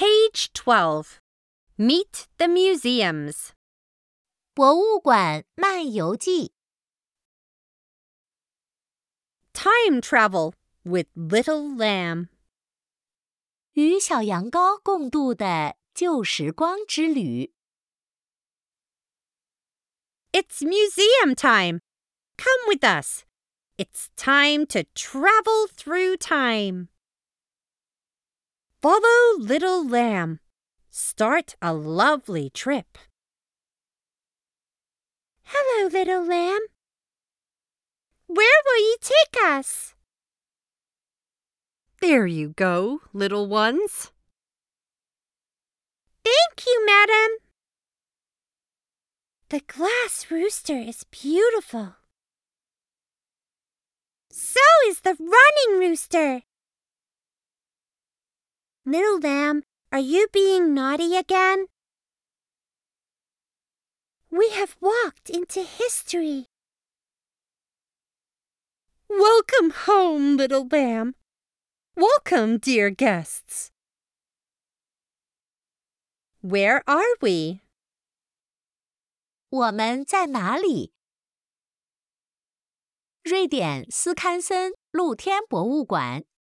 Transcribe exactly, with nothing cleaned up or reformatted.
Page twelve. Meet the museums. 博物馆漫游记 Time travel with Little Lamb. 与小羊羔共度的旧时光之旅。 It's museum time. Come with us. It's time to travel through time. Follow Little Lamb. Start a lovely trip. Hello, Little Lamb. Where will you take us? There you go, little ones. Thank you, madam. The glass rooster is beautiful. So is the running rooster. Little Lamb, are you being naughty again? We have walked into history. Welcome home, Little Lamb. Welcome, dear guests. Where are we? 我们在哪里？瑞典斯堪森露天博物馆。